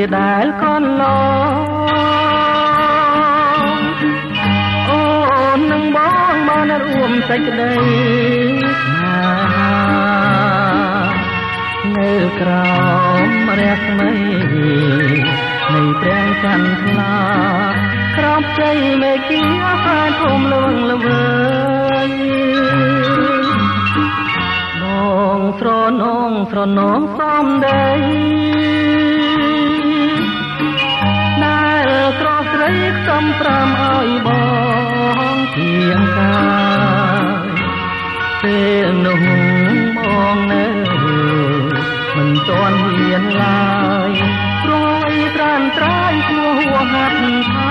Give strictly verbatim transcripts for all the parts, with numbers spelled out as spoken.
ដែលកន្លងអូននឹងបងបានរួមសេចក្តីនៅក្រោមរស្មីនៃព្រះច័ន្ទថ្លាក្រោមជ័យមេឃាផែនភូមិលងល្វើយបងស្រនងស្រនងសំដីដែលត្រកស្រីខ្សំប្រាំឲ្យបងជាងកាយពេលនោះបងនៅមិនទាន់ហ៊ានឡើយព្រោះអីត្រានត្រាយឈ្មោះហួហាត់ថា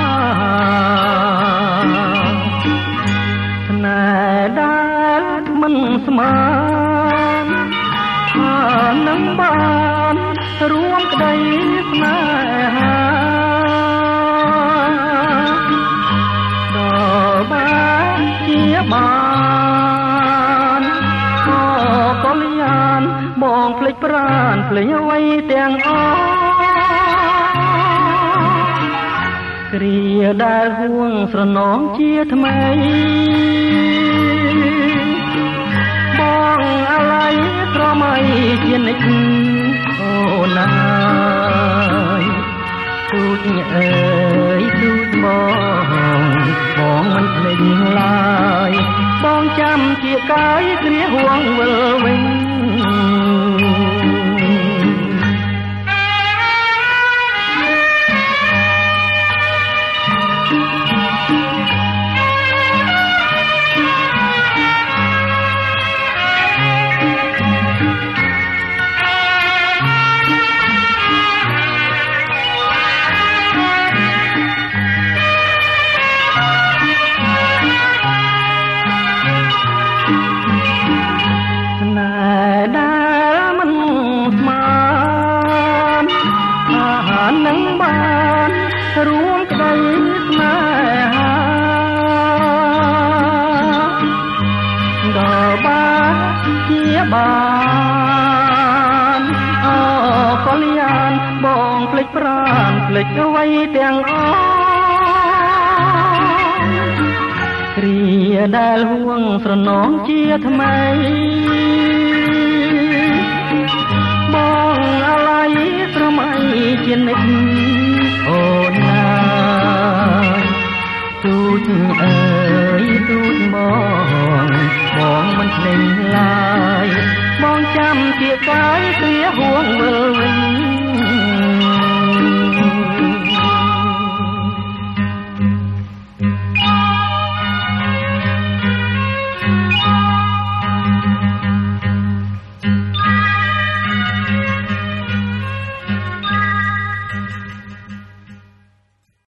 ស្នេហ៍ដែលមិនស្មានថានឹងបានរួមក្តីស្នេហាដល់បានជាបានក៏កលយានបងភ្លេចប្រានភ្លេចអ្វីទាំងអស់គ្រាដែលហួងស្រនងជាថ្មីបងអាឡ័យស្រមៃជានិច្ចអូនអើយទូចអើយទូចបងបងមិនភ្លេចឡើយបងចាំជាកាយគ្រាហួងវិលវិញនឹងបានរួមក្តីស្នេហាដល់បានជាបានអកលយានបងភ្លេចប្រានភ្លេចអ្វីទាំងអស់គ្រាដែលហួងស្រនងជាថ្មីបងអាឡ័យស្រមៃជានិច្ចអូនណាទូចអើយទូចបងបងមិនភ្លេចឡើយបងចាំជាកាយគ្រាហួងវិល